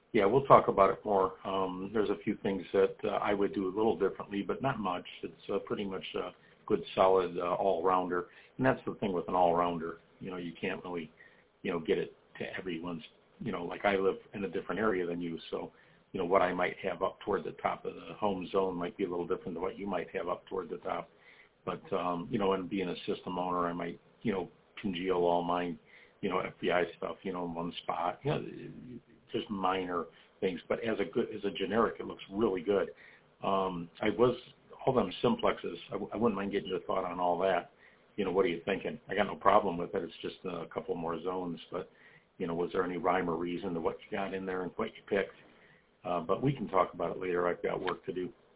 Yeah, we'll talk about it more. There's a few things that I would do a little differently, but not much. It's pretty much a good, solid all-rounder. And that's the thing with an all-rounder. You can't really, get it to everyone's, like I live in a different area than you. So, what I might have up toward the top of the home zone might be a little different than what you might have up toward the top. But, and being a system owner, I might, congeal all my, FBI stuff, in one spot. Just minor things, but as a generic, it looks really good. All them simplexes, I wouldn't mind getting your thought on all that. What are you thinking? I got no problem with it. It's just a couple more zones, but, was there any rhyme or reason to what you got in there and what you picked? But we can talk about it later. I've got work to do.